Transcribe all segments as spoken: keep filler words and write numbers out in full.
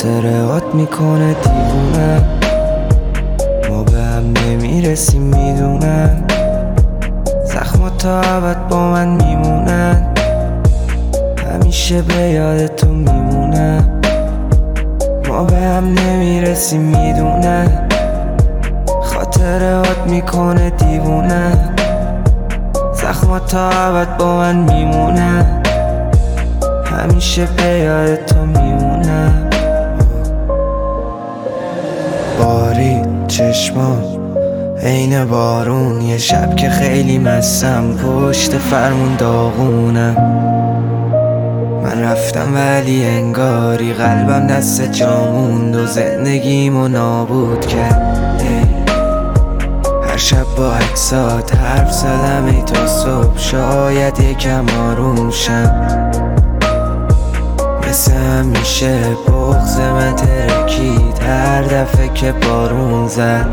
خاطرات میکنه دیوونه، ما به هم نمیرسیم میدونم، زخمات تا ابد با من میمونن، همیشه به یاد تو میمونم، ما به هم نمیرسیم میدونم، خاطرات میکنه دیوونه، زخمات تا ابد با من میمونن، همیشه به یاد تو میمونم. بارید چشمام عین بارون، یه شب که خیلی مستم پشت فرمون داغونم، من رفتم ولی انگاری قلبم دست جا موند و زندگیمو نابود کرد. هر شب با عکسات حرف زدم ای تا صبح، شاید یکم آروم شم، مثل همیشه بغض من ترکید هر دفعه که بارون زد.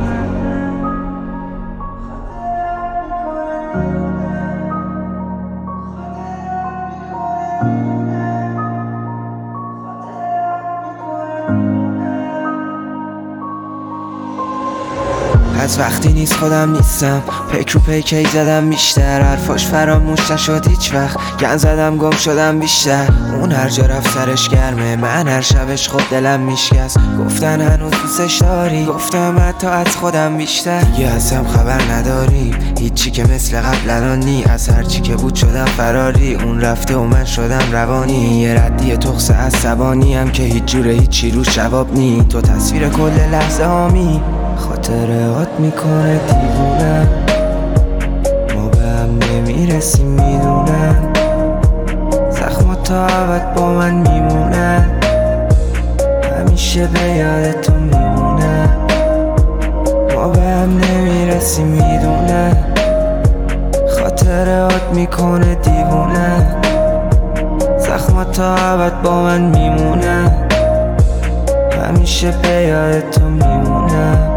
از وقتی نیست خودم نیستم، پیک رو پیکی زدم بیشتر، حرفاش فراموش نشد هیچ وقت، گن زدم گم شدم بیشتر، اون هر جا رفت سرش گرمه، من هر شبش خود دلم میشکست، گفتن هنوز دوستش داری، گفتم حتی از خودم بیشتر، دیگه از هم خبر نداریم، هیچی که مثل قبل الان نی، از هرچی که بود شدم فراری، اون رفته و من شدم روانی، یه ردی تخص عصبانی هم که هیچ جوره هیچی رو جواب نی، تو تصویر کل لحظه هامی، خاطرات میکنه دیوونه، ما به هم نمیرسیم میدونم، زخمات تا ابد با من میمونن، همیشه به یاد تو میمونم، ما به هم نمیرسیم میدونم، خاطرات میکنه دیوونه، زخمات تا ابد با من میمونن، همیشه به یاد تو میمونم.